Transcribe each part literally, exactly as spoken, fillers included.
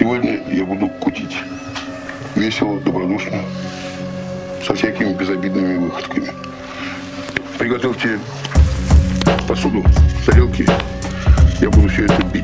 Сегодня я буду кутить. Весело, добродушно, со всякими безобидными выходками. Приготовьте посуду, тарелки. Я буду все это бить.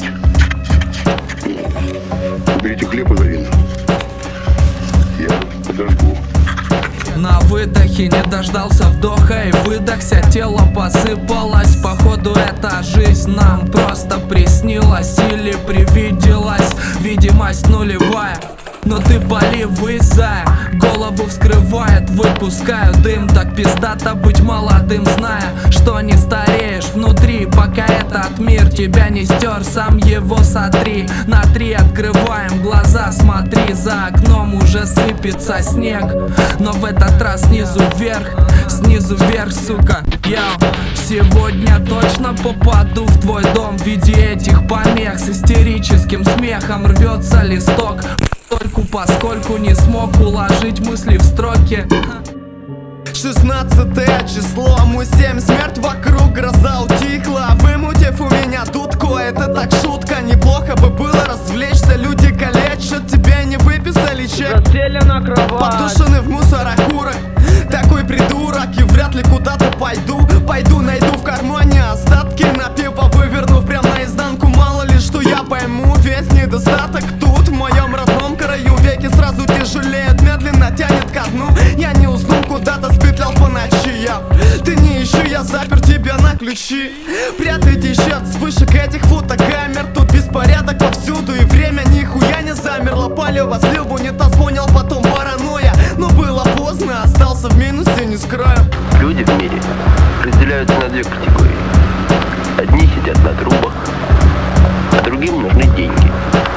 Уберите хлеб из вина. Я подожгу. На выдохе не дождался вдоха и выдохся. Тело посыпалось. Походу эта жизнь нам просто приснилась или привиделась. Видимость нулевая, но ты боли вызая. Голову вскрывает, выпускаю дым. Так пиздато быть молодым, зная, что не стареешь внутри, пока этот мир тебя не стер. Сам его сотри. На три открываем глаза, смотри, за окном уже сыпется снег. Но в этот раз снизу вверх, снизу вверх, сука. Я сегодня точно попаду в твой дом в виде этих помех. С истерическим смехом рвется листок, только поскольку не смог уложить мысли в строки. Шестнадцатое число, мы семь, смерть вокруг, гроза утихла. Вымутив у меня дудку, это так шутка. Неплохо бы было развлечься, люди калечат. Тебе не выписали чек, Расстелена кровать, подушены в мусорокурах. Такой придурок, и вряд ли куда-то пойду. Пойду найду в кармане остатки на пиво, выверну прям наизнанку. Мало ли что я пойму, весь недостаток тут. В моем родном краю веки сразу тяжелеют, медленно тянет ко дну. Я не усну, куда-то спетлял по ночам. Ты не ищи, я запер тебя на ключи. Прятать ищи от вспышек этих фотокамер. Тут беспорядок повсюду, и время нихуя не замерло. Палево слил в унитаз, понял потом паранойя. Но было поздно, остался в минусе, не скрою. Люди в мире разделяются на две категории. Одни сидят на трубах, а другим нужны деньги.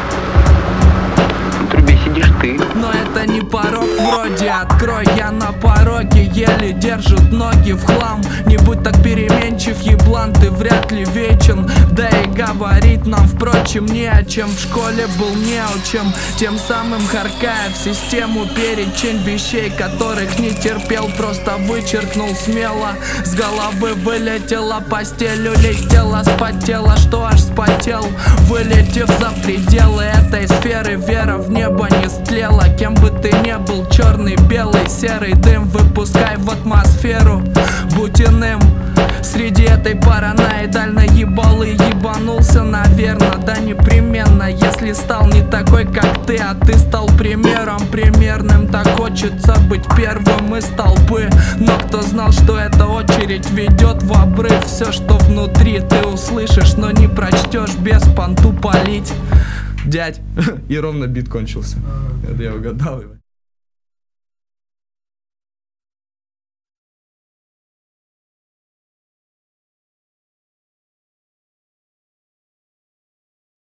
На трубе сидишь ты. но это не порог вроде. Открой, я на пороге, еле держат ноги в хлам. Не будь так переменчив, еблан, ты вряд ли вечен. Да и говорить нам, впрочем, не о чем. В школе был неучем, тем самым харкая в систему перечень вещей, которых не терпел. Просто вычеркнул смело, с головы вылетела постель, улетела, спотела, что аж спотел. Вылетев за пределы этой сферы, вера в небо не стлела. Кем бы ты ни был, черный, белый, серый дым выпускай в атмосферу. Будь иным среди этой параноидальной ебалы. Ебанулся, наверно, да непременно. Если стал не такой, как ты, а ты стал примером примерным. Так хочется быть первым из толпы, но кто знал, что эта очередь ведет в обрыв. Все, что внутри, ты услышишь, но не прочтешь, без понту палить. Дядь, и ровно бит кончился. Это я угадал.